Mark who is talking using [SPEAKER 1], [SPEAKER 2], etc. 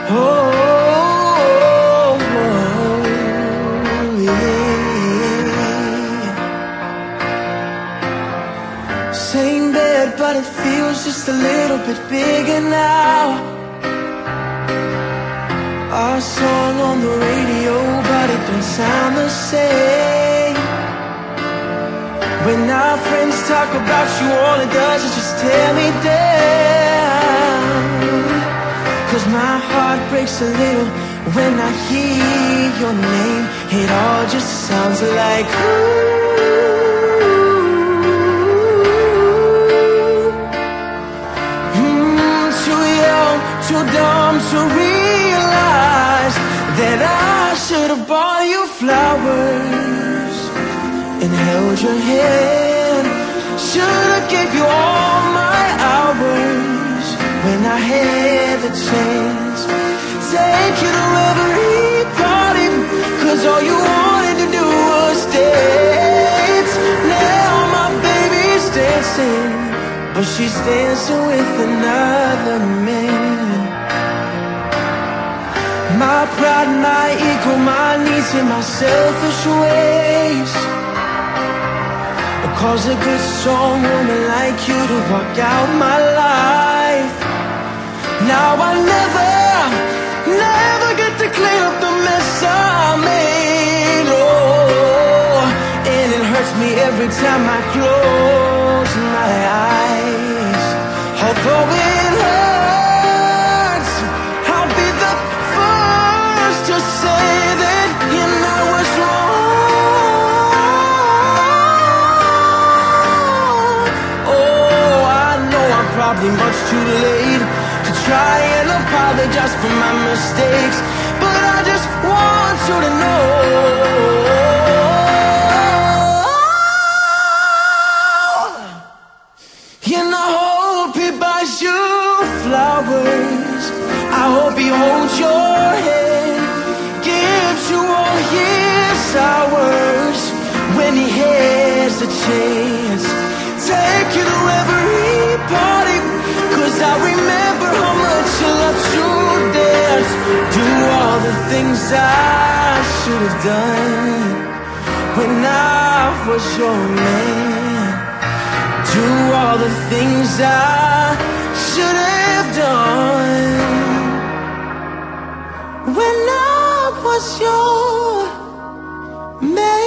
[SPEAKER 1] Oh, yeah. Same bed, but it feels just a little bit bigger now. Our song on the radio, but it don't sound the same. When our friends talk about you, all it does is just tear me down. 'Cause my heart breaks a little when I hear your name. It all just sounds like too young, too dumb to realize that I should have bought you flowers and held your hand. Should've gave you all my hours when I had the chance. Take you to every party, 'cause all you wanted to do was dance. Now my baby's dancing, but she's dancing with another man. My pride, my ego, my needs and my selfish ways cause a good, strong woman like you to walk out my life. Now I never get to clean up the mess I made. Oh, and it hurts me every time I close my eyes. Although it hurts, I'll be the first to say that you know what's wrong. Oh, I know I'm probably much too late to try and apologize for my mistakes, but I just want you to know, and I hope he buys you flowers. I hope he holds your hand, gives you all his hours when he has the chance. Take you to every party, 'cause I remember how much you loved to dance. Do all the things I should have done when I was your man. Do all the things I should have done when I was your man.